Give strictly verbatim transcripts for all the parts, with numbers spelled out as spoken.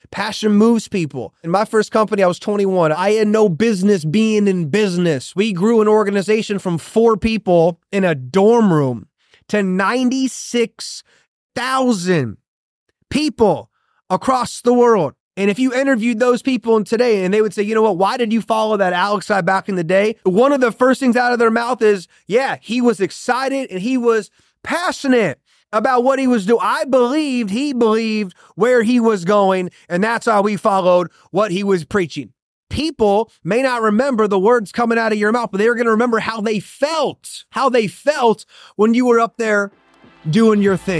Passion moves people. In my first company, I was twenty-one. I had no business being in business. We grew an organization from four people in a dorm room to ninety-six thousand people across the world. And if you interviewed those people today and they would say, you know what, why did you follow that Alex guy back in the day? One of the first things out of their mouth is, yeah, he was excited and he was passionate about what he was doing. I believed he believed where he was going, and that's how we followed what he was preaching. People may not remember the words coming out of your mouth, but they're going to remember how they felt, how they felt when you were up there doing your thing.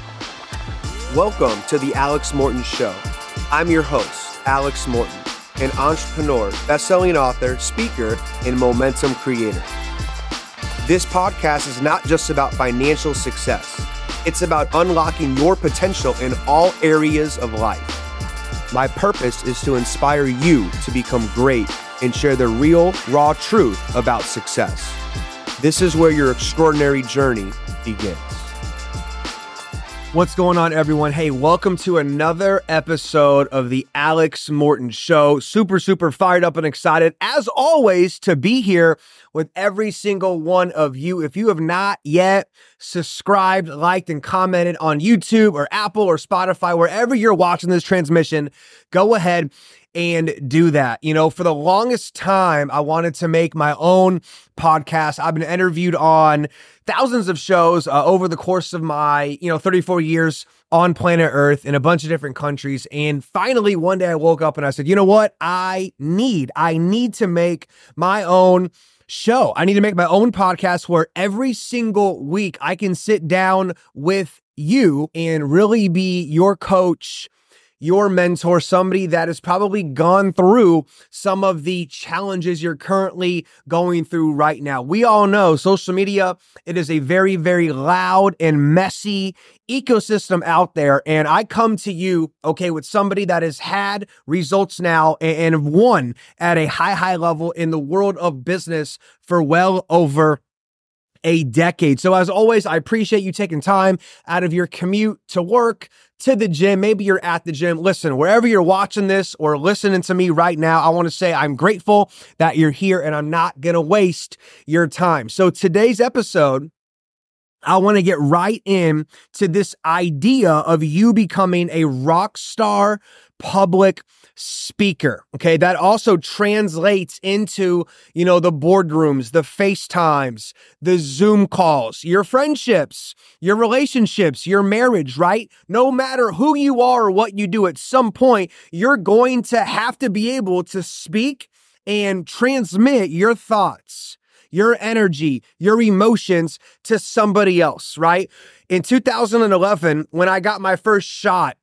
Welcome to the Alex Morton Show. I'm your host, Alex Morton, an entrepreneur, best-selling author, speaker, and momentum creator. This podcast is not just about financial success. It's about unlocking your potential in all areas of life. My purpose is to inspire you to become great and share the real, raw truth about success. This is where your extraordinary journey begins. What's going on, everyone? Hey, welcome to another episode of the Alex Morton Show. Super, super fired up and excited, as always, to be here with every single one of you. If you have not yet subscribed, liked, and commented on YouTube or Apple or Spotify, wherever you're watching this transmission, go ahead and do that. You know, for the longest time, I wanted to make my own podcast. I've been interviewed on thousands of shows uh, over the course of my, you know, thirty-four years on planet Earth in a bunch of different countries. And finally, one day I woke up and I said, you know what? I need, I need to make my own show. I need to make my own podcast where every single week I can sit down with you and really be your coach, your mentor, somebody that has probably gone through some of the challenges you're currently going through right now. We all know social media, it is a very, very loud and messy ecosystem out there. And I come to you, okay, with somebody that has had results now and, and won at a high, high level in the world of business for well over a decade. So as always, I appreciate you taking time out of your commute to work, to the gym. Maybe you're at the gym. Listen, wherever you're watching this or listening to me right now, I want to say I'm grateful that you're here and I'm not going to waste your time. So today's episode, I want to get right in to this idea of you becoming a rock star public speaker. Okay. That also translates into, you know, the boardrooms, the FaceTimes, the Zoom calls, your friendships, your relationships, your marriage, right? No matter who you are or what you do, at some point, you're going to have to be able to speak and transmit your thoughts, your energy, your emotions to somebody else, right? In two thousand eleven, when I got my first shot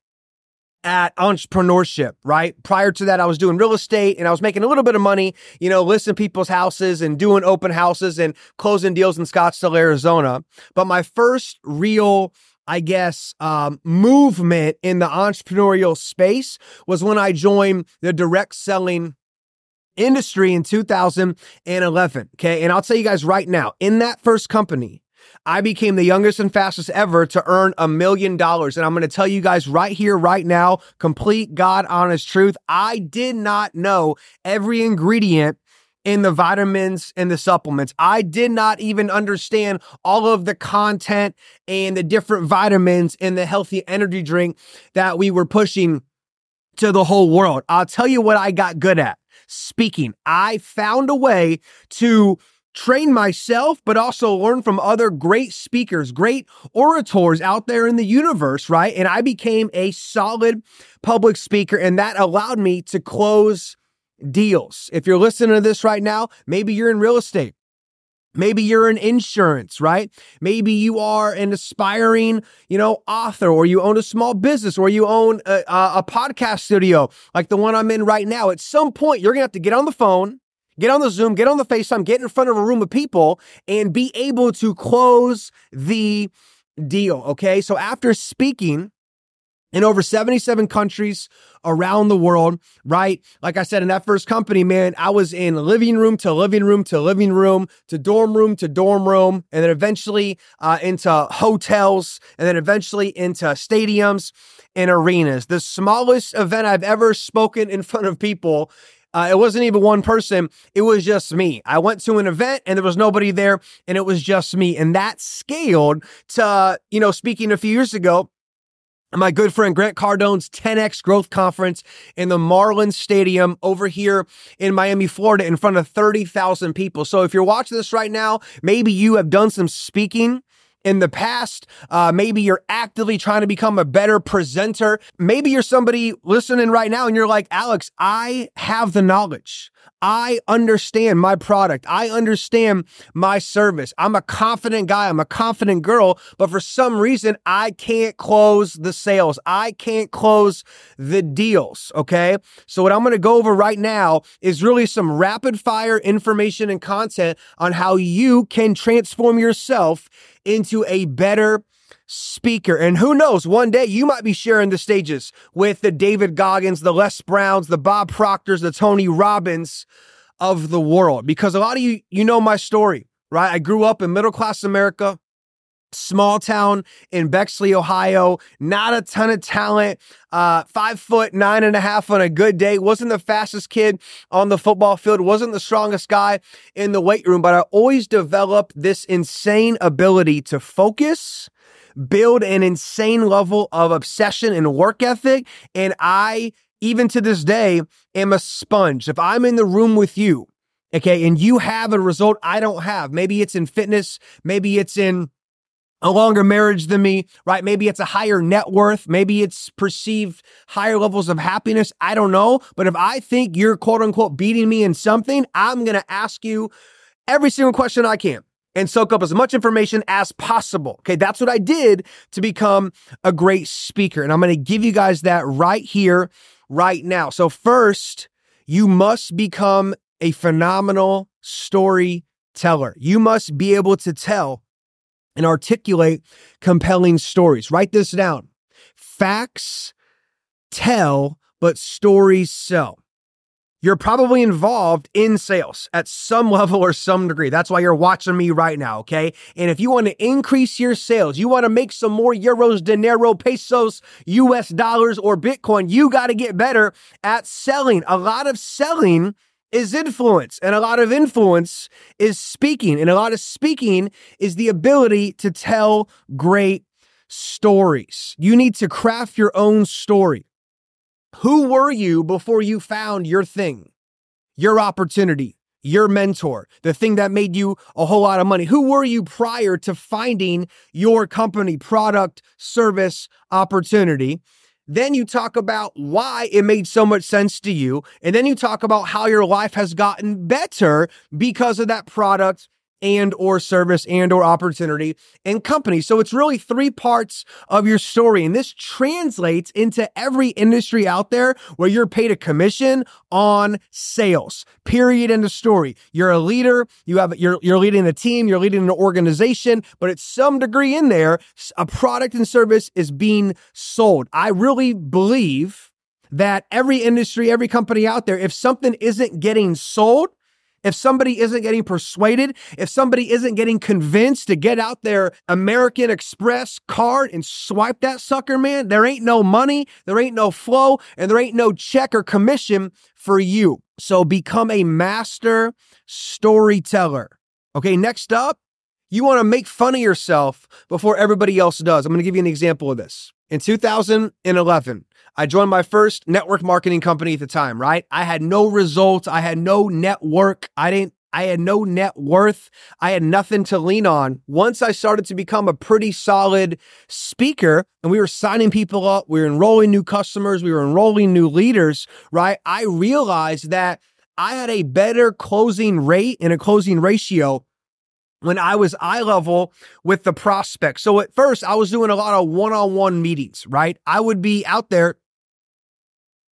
at entrepreneurship, right? Prior to that, I was doing real estate and I was making a little bit of money, you know, listing people's houses and doing open houses and closing deals in Scottsdale, Arizona. But my first real, I guess, um, movement in the entrepreneurial space was when I joined the direct selling industry in two thousand eleven. Okay. And I'll tell you guys right now, in that first company, I became the youngest and fastest ever to earn a million dollars. And I'm going to tell you guys right here, right now, complete God honest truth. I did not know every ingredient in the vitamins and the supplements. I did not even understand all of the content and the different vitamins in the healthy energy drink that we were pushing to the whole world. I'll tell you what I got good at. Speaking. I found a way to train myself, but also learn from other great speakers, great orators out there in the universe, right? And I became a solid public speaker, and that allowed me to close deals. If you're listening to this right now, maybe you're in real estate. Maybe you're in insurance, right? Maybe you are an aspiring, you know, author, or you own a small business, or you own a, a podcast studio like the one I'm in right now. At some point, you're going to have to get on the phone, get on the Zoom, get on the FaceTime, get in front of a room of people and be able to close the deal, okay? So after speaking in over seventy-seven countries around the world, right? Like I said, in that first company, man, I was in living room to living room to living room to dorm room to dorm room, and then eventually uh, into hotels, and then eventually into stadiums and arenas. The smallest event I've ever spoken in front of people, Uh, it wasn't even one person. It was just me. I went to an event and there was nobody there, and it was just me. And that scaled to, you know, speaking a few years ago, my good friend Grant Cardone's ten X Growth Conference in the Marlins Stadium over here in Miami, Florida, in front of thirty thousand people. So if you're watching this right now, maybe you have done some speaking in the past. Uh, maybe you're actively trying to become a better presenter. Maybe you're somebody listening right now and you're like, Alex, I have the knowledge. I understand my product. I understand my service. I'm a confident guy. I'm a confident girl, but for some reason, I can't close the sales. I can't close the deals. Okay. So what I'm going to go over right now is really some rapid fire information and content on how you can transform yourself into a better speaker. And who knows, one day you might be sharing the stages with the David Goggins, the Les Browns, the Bob Proctors, the Tony Robbins of the world. Because a lot of you, you know my story, right? I grew up in middle-class America, small town in Bexley, Ohio, not a ton of talent, uh, five foot nine and a half on a good day, wasn't the fastest kid on the football field, wasn't the strongest guy in the weight room, but I always developed this insane ability to focus, build an insane level of obsession and work ethic. And I, even to this day, am a sponge. If I'm in the room with you, okay, and you have a result I don't have, maybe it's in fitness, maybe it's in a longer marriage than me, right? Maybe it's a higher net worth. Maybe it's perceived higher levels of happiness. I don't know. But if I think you're quote unquote beating me in something, I'm going to ask you every single question I can and soak up as much information as possible. Okay, that's what I did to become a great speaker. And I'm going to give you guys that right here, right now. So first, you must become a phenomenal storyteller. You must be able to tell and articulate compelling stories. Write this down. Facts tell, but stories sell. You're probably involved in sales at some level or some degree. That's why you're watching me right now, okay? And if you want to increase your sales, you want to make some more euros, dinero, pesos, U S dollars, or Bitcoin, you got to get better at selling. A lot of selling is influence, and a lot of influence is speaking, and a lot of speaking is the ability to tell great stories. You need to craft your own story. Who were you before you found your thing, your opportunity, your mentor, the thing that made you a whole lot of money? Who were you prior to finding your company, product, service, opportunity? Then you talk about why it made so much sense to you. And then you talk about how your life has gotten better because of that product and or service and or opportunity and company. So it's really three parts of your story. And this translates into every industry out there where you're paid a commission on sales, period, end of story. You're a leader, you have, you're, you're leading a team, you're leading an organization, but at some degree in there, a product and service is being sold. I really believe that every industry, every company out there, if something isn't getting sold, if somebody isn't getting persuaded, if somebody isn't getting convinced to get out their American Express card and swipe that sucker, man, there ain't no money, there ain't no flow, and there ain't no check or commission for you. So become a master storyteller. Okay, next up, you want to make fun of yourself before everybody else does. I'm going to give you an example of this. In two thousand eleven, I joined my first network marketing company at the time, right? I had no results. I had no network. I didn't, I had no net worth. I had nothing to lean on. Once I started to become a pretty solid speaker and we were signing people up, we were enrolling new customers, we were enrolling new leaders, right? I realized that I had a better closing rate and a closing ratio when I was eye level with the prospect. So at first I was doing a lot of one-on-one meetings, right? I would be out there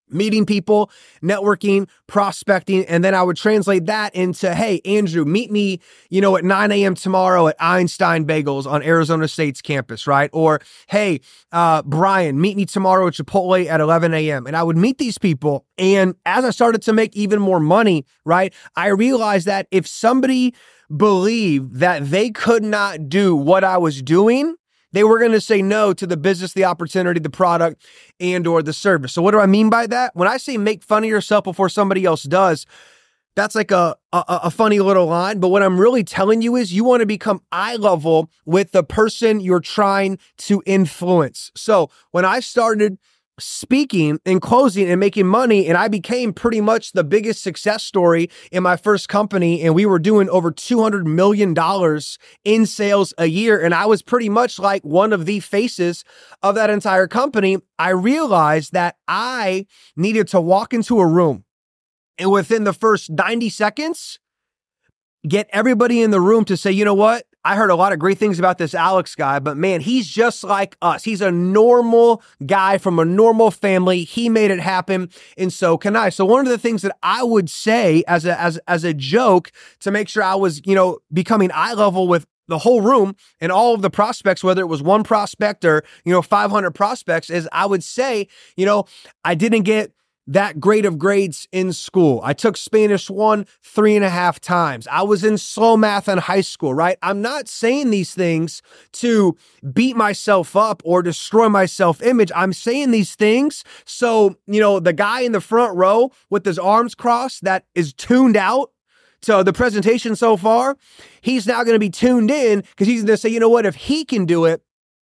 meeting people, networking, prospecting, and then I would translate that into, hey, Andrew, meet me, you know, at nine a.m. tomorrow at Einstein Bagels on Arizona State's campus, right? Or, hey, uh, Brian, meet me tomorrow at Chipotle at eleven a.m. And I would meet these people. And as I started to make even more money, right, I realized that if somebody believed that they could not do what I was doing, they were going to say no to the business, the opportunity, the product, and or the service. So what do I mean by that? When I say make fun of yourself before somebody else does, that's like a, a, a funny little line. But what I'm really telling you is you want to become eye level with the person you're trying to influence. So when I started speaking and closing and making money, and I became pretty much the biggest success story in my first company, and we were doing over two hundred million dollars in sales a year, and I was pretty much like one of the faces of that entire company, I realized that I needed to walk into a room and within the first ninety seconds, get everybody in the room to say, you know what? I heard a lot of great things about this Alex guy, but man, he's just like us. He's a normal guy from a normal family. He made it happen, and so can I. So one of the things that I would say as a as as a joke to make sure I was, you know, becoming eye level with the whole room and all of the prospects, whether it was one prospect or, you know, five hundred prospects, is I would say, you know, I didn't get that grade of grades in school. I took Spanish one three and a half times. I was in slow math in high school, right? I'm not saying these things to beat myself up or destroy my self-image. I'm saying these things so, you know, the guy in the front row with his arms crossed that is tuned out to the presentation so far, he's now going to be tuned in because he's going to say, you know what, if he can do it,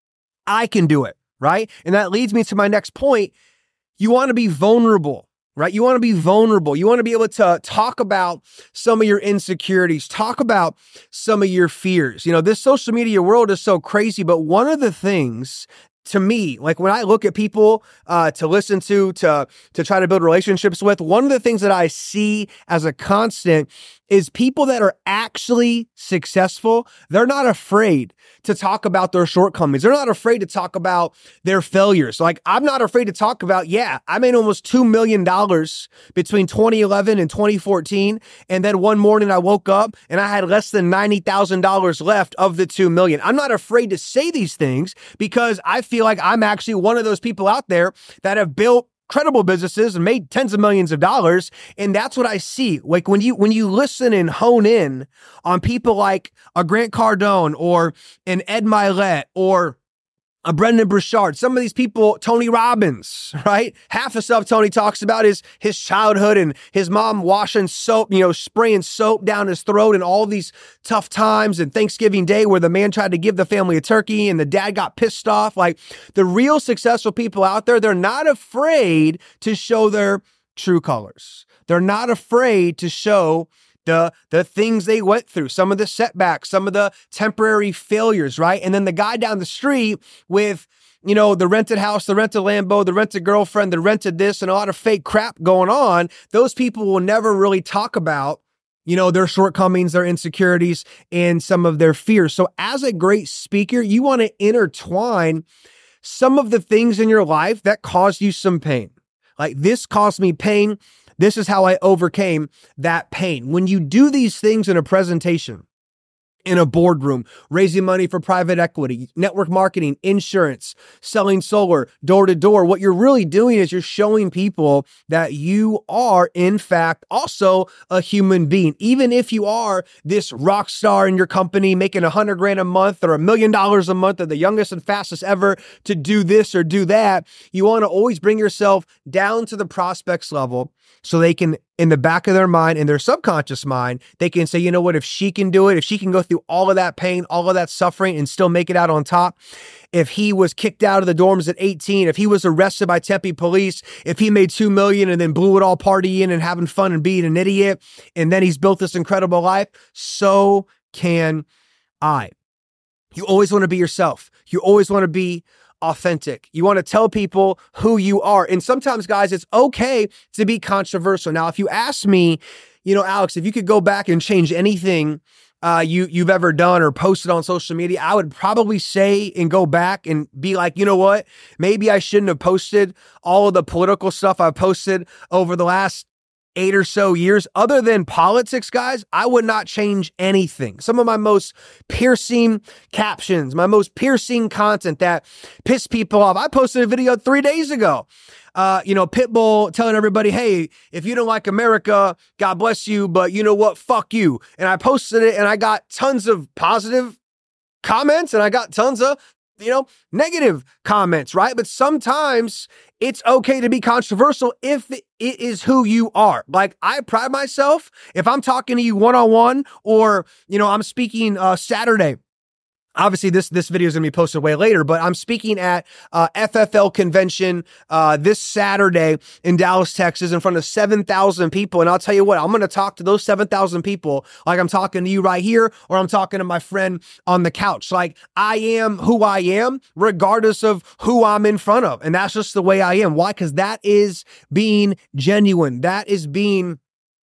I can do it, right? And that leads me to my next point. You want to be vulnerable, right? You want to be vulnerable. You want to be able to talk about some of your insecurities, talk about some of your fears. You know, this social media world is so crazy, but one of the things to me, like when I look at people uh, to listen to, to, to try to build relationships with, one of the things that I see as a constant is people that are actually successful. They're not afraid to talk about their shortcomings. They're not afraid to talk about their failures. Like I'm not afraid to talk about, yeah, I made almost two million dollars between twenty eleven and twenty fourteen. And then one morning I woke up and I had less than ninety thousand dollars left of the two million. I'm not afraid to say these things because I feel like I'm actually one of those people out there that have built credible businesses and made tens of millions of dollars. And that's what I see. Like when you, when you listen and hone in on people like a Grant Cardone or an Ed Milet or a Brendan Burchard, some of these people, Tony Robbins, right? Half the stuff Tony talks about is his childhood and his mom washing soap, you know, spraying soap down his throat and all these tough times and Thanksgiving Day where the man tried to give the family a turkey and the dad got pissed off. Like the real successful people out there, they're not afraid to show their true colors. They're not afraid to show the the things they went through, some of the setbacks, some of the temporary failures, right? And then the guy down the street with, you know, the rented house, the rented Lambo, the rented girlfriend, the rented this, and a lot of fake crap going on, those people will never really talk about, you know, their shortcomings, their insecurities, and some of their fears. So as a great speaker, you want to intertwine some of the things in your life that caused you some pain. Like this caused me pain. This is how I overcame that pain. When you do these things in a presentation, in a boardroom, raising money for private equity, network marketing, insurance, selling solar, door to door, what you're really doing is you're showing people that you are, in fact, also a human being. Even if you are this rock star in your company making a hundred grand a month or a million dollars a month or the youngest and fastest ever to do this or do that, you want to always bring yourself down to the prospects level so they can, in the back of their mind, in their subconscious mind, they can say, you know what, if she can do it, if she can go through all of that pain, all of that suffering and still make it out on top, if he was kicked out of the dorms at eighteen, if he was arrested by Tempe police, if he made two million and then blew it all partying and having fun and being an idiot, and then he's built this incredible life, so can I. You always want to be yourself. You always want to be authentic. You want to tell people who you are. And sometimes, guys, it's okay to be controversial. Now, if you ask me, you know, Alex, if you could go back and change anything uh, you, you've ever done or posted on social media, I would probably say and go back and be like, you know what? Maybe I shouldn't have posted all of the political stuff I've posted over the last eight or so years. Other than politics, guys, I would not change anything. Some of my most piercing captions, my most piercing content that pissed people off. I posted a video three days ago. Uh, you know, Pitbull telling everybody, hey, if you don't like America, God bless you, but you know what? Fuck you. And I posted it and I got tons of positive comments and I got tons of, you know, negative comments, right? But sometimes it's okay to be controversial if it is who you are. Like, I pride myself, if I'm talking to you one-on-one or, you know, I'm speaking uh, Saturday. Obviously, this this video is going to be posted way later, but I'm speaking at uh, F F L convention uh, this Saturday in Dallas, Texas, in front of seven thousand people. And I'll tell you what, I'm going to talk to those seven thousand people like I'm talking to you right here, or I'm talking to my friend on the couch. Like, I am who I am, regardless of who I'm in front of. And that's just the way I am. Why? Because that is being genuine. That is being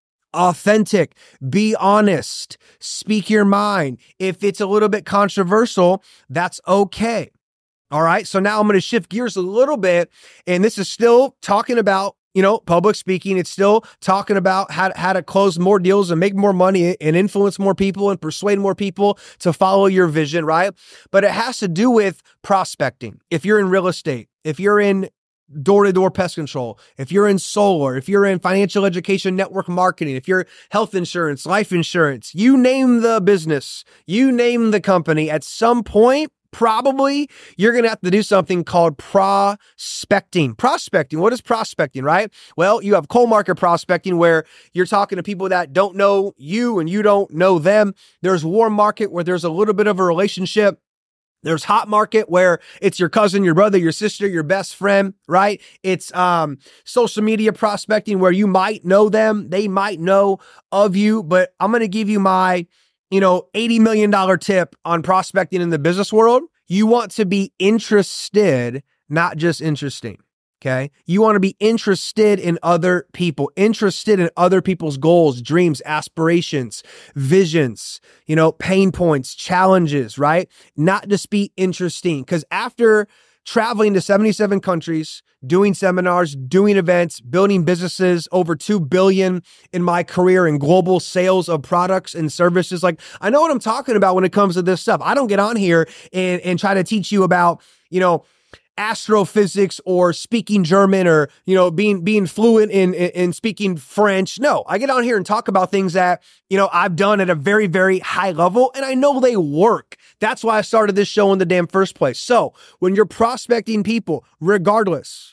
authentic. Be honest. Speak your mind. If it's a little bit controversial, that's okay. All right. So now I'm going to shift gears a little bit. And this is still talking about, you know, public speaking. It's still talking about how, how to close more deals and make more money and influence more people and persuade more people to follow your vision, right? But it has to do with prospecting. If you're in real estate, if you're in door-to-door pest control, if you're in solar, if you're in financial education, network marketing, if you're health insurance, life insurance, you name the business, you name the company, at some point, probably you're going to have to do something called prospecting. Prospecting. What is prospecting, right? Well, you have cold market prospecting where you're talking to people that don't know you and you don't know them. There's warm market where there's a little bit of a relationship. There's hot market where it's your cousin, your brother, your sister, your best friend, right? It's um, social media prospecting where you might know them. They might know of you, but I'm going to give you my, you know, eighty million dollars tip on prospecting in the business world. You want to be interested, not just interesting. Okay. You want to be interested in other people, interested in other people's goals, dreams, aspirations, visions, you know, pain points, challenges, right? Not just be interesting. Because after traveling to seventy-seven countries, doing seminars, doing events, building businesses, over two billion in my career in global sales of products and services, like, I know what I'm talking about when it comes to this stuff. I don't get on here and, and try to teach you about, you know, astrophysics or speaking German or, you know, being, being fluent in, in, in speaking French. No, I get on here and talk about things that, you know, I've done at a very, very high level and I know they work. That's why I started this show in the damn first place. So when you're prospecting people, regardless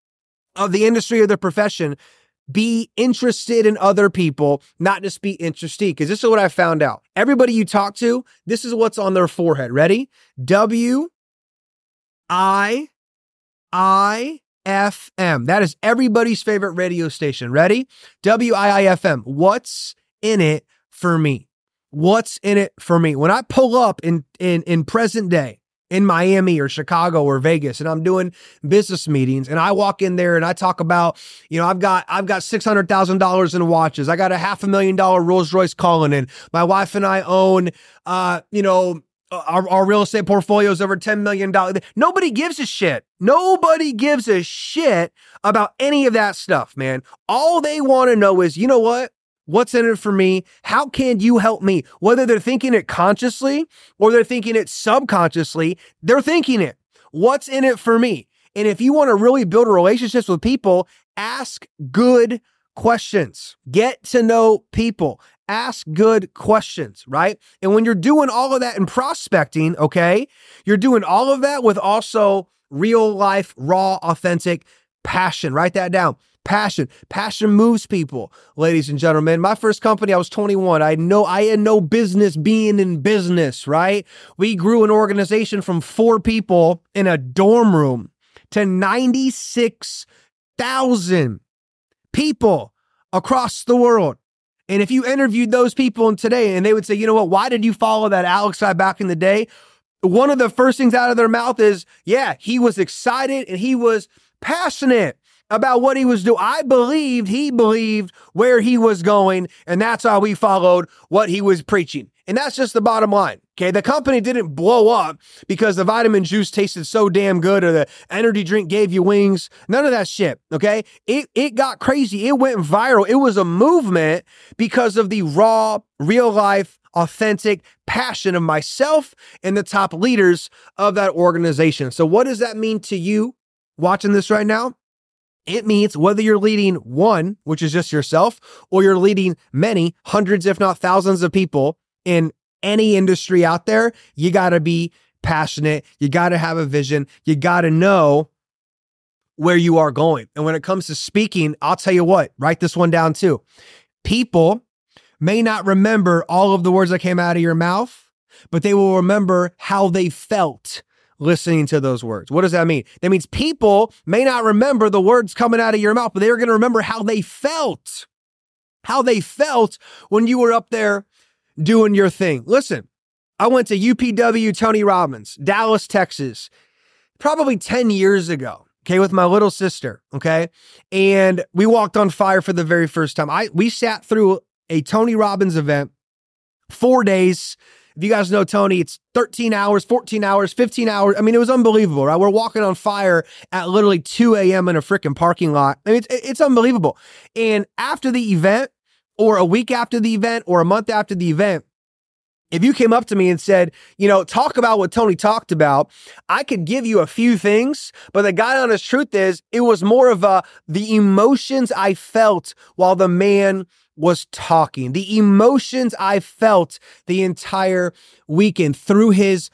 of the industry or the profession, be interested in other people, not just be interested. Because this is what I found out. Everybody you talk to, this is what's on their forehead. Ready? W I I F M. That is everybody's favorite radio station. Ready? W I I F M. What's in it for me? What's in it for me? When I pull up in, in, in present day in Miami or Chicago or Vegas and I'm doing business meetings and I walk in there and I talk about, you know, I've got, I've got six hundred thousand dollars in watches. I got a half a million dollar Rolls Royce Cullinan. My wife and I own, uh, you know, Our, our real estate portfolio is over ten million dollars. Nobody gives a shit. Nobody gives a shit about any of that stuff, man. All they want to know is, you know what? What's in it for me? How can you help me? Whether they're thinking it consciously or they're thinking it subconsciously, they're thinking it. What's in it for me? And if you want to really build relationships with people, ask good questions. Get to know people. Ask good questions, right? And when you're doing all of that in prospecting, okay, you're doing all of that with also real life, raw, authentic passion. Write that down. Passion. Passion moves people, ladies and gentlemen. My first company, I was twenty-one. I know I had no business being in business, right? We grew an organization from four people in a dorm room to ninety-six thousand people across the world. And if you interviewed those people today and they would say, you know what, why did you follow that Alex guy back in the day? One of the first things out of their mouth is, yeah, he was excited and he was passionate about what he was doing. I believed he believed where he was going, and that's how we followed what he was preaching. And that's just the bottom line. Okay. The company didn't blow up because the vitamin juice tasted so damn good or the energy drink gave you wings. None of that shit. Okay. It, it got crazy. It went viral. It was a movement because of the raw, real life, authentic passion of myself and the top leaders of that organization. So what does that mean to you watching this right now? It means whether you're leading one, which is just yourself, or you're leading many, hundreds, if not thousands of people in any industry out there, you got to be passionate. You got to have a vision. You got to know where you are going. And when it comes to speaking, I'll tell you what, write this one down too. People may not remember all of the words that came out of your mouth, but they will remember how they felt listening to those words. What does that mean? That means people may not remember the words coming out of your mouth, but they're going to remember how they felt, how they felt when you were up there doing your thing. Listen, I went to U P W Tony Robbins, Dallas, Texas, probably ten years ago, okay, with my little sister, okay? And we walked on fire for the very first time. I we sat through a Tony Robbins event, four days. If you guys know Tony, it's thirteen hours, fourteen hours, fifteen hours. I mean, it was unbelievable, right? We're walking on fire at literally two a.m. in a freaking parking lot. I mean, it's, it's unbelievable. And after the event, or a week after the event, or a month after the event, if you came up to me and said, you know, talk about what Tony talked about, I could give you a few things, but the God honest truth is it was more of a, the emotions I felt while the man was talking, the emotions I felt the entire weekend through his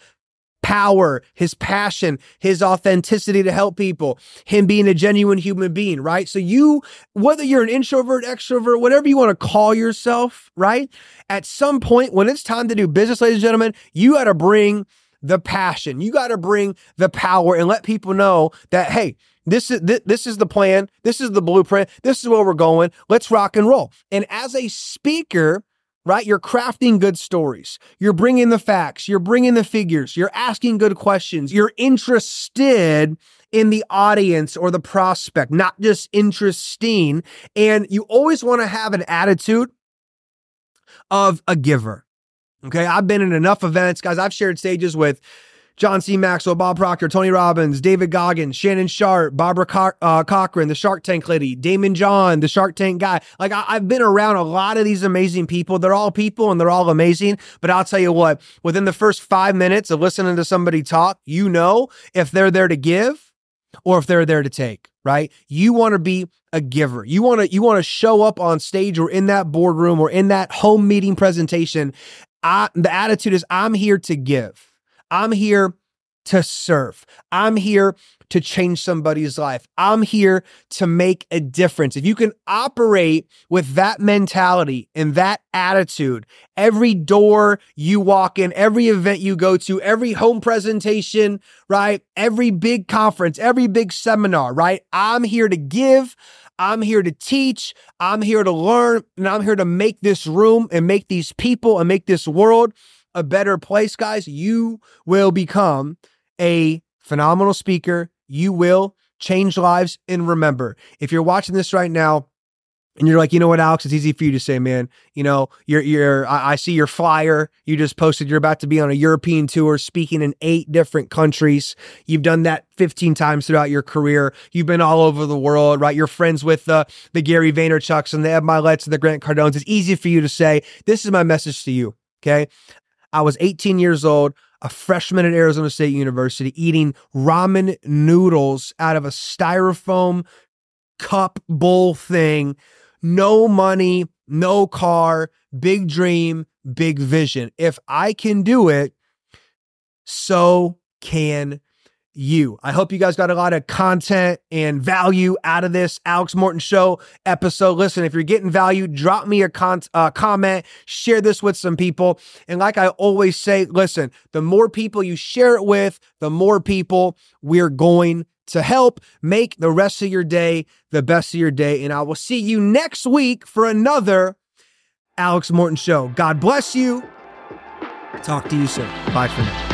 power, his passion, his authenticity to help people, him being a genuine human being, right? So you, whether you're an introvert, extrovert, whatever you want to call yourself, right? At some point when it's time to do business, ladies and gentlemen, you got to bring the passion. You got to bring the power and let people know that, hey, This is this is the plan. This is the blueprint. This is where we're going. Let's rock and roll. And as a speaker, right, you're crafting good stories. You're bringing the facts. You're bringing the figures. You're asking good questions. You're interested in the audience or the prospect, not just interesting. And you always want to have an attitude of a giver. Okay, I've been in enough events, guys. I've shared stages with John C. Maxwell, Bob Proctor, Tony Robbins, David Goggins, Shannon Sharp, Barbara Co- uh, Cochran, the Shark Tank lady, Damon John, the Shark Tank guy. Like I- I've been around a lot of these amazing people. They're all people and they're all amazing. But I'll tell you what, within the first five minutes of listening to somebody talk, you know if they're there to give or if they're there to take, right? You want to be a giver. You want to you want to show up on stage or in that boardroom or in that home meeting presentation. I, the attitude is I'm here to give. I'm here to serve. I'm here to change somebody's life. I'm here to make a difference. If you can operate with that mentality and that attitude, every door you walk in, every event you go to, every home presentation, right? Every big conference, every big seminar, right? I'm here to give. I'm here to teach. I'm here to learn. And I'm here to make this room and make these people and make this world a better place, guys. You will become a phenomenal speaker. You will change lives. And remember, if you're watching this right now and you're like, you know what, Alex, it's easy for you to say, man, you know, you're, you're, I, I see your flyer. You just posted, you're about to be on a European tour, speaking in eight different countries. You've done that fifteen times throughout your career. You've been all over the world, right? You're friends with uh, the Gary Vaynerchuks and the Ed Milettes and the Grant Cardones. It's easy for you to say, this is my message to you. Okay. I was eighteen years old, a freshman at Arizona State University, eating ramen noodles out of a styrofoam cup bowl thing. No money, no car, big dream, big vision. If I can do it, so can you. I hope you guys got a lot of content and value out of this Alex Morton Show episode. Listen, if you're getting value, drop me a con- uh, comment, share this with some people. And like I always say, listen, the more people you share it with, the more people we're going to help make the rest of your day the best of your day. And I will see you next week for another Alex Morton Show. God bless you. Talk to you soon. Bye for now.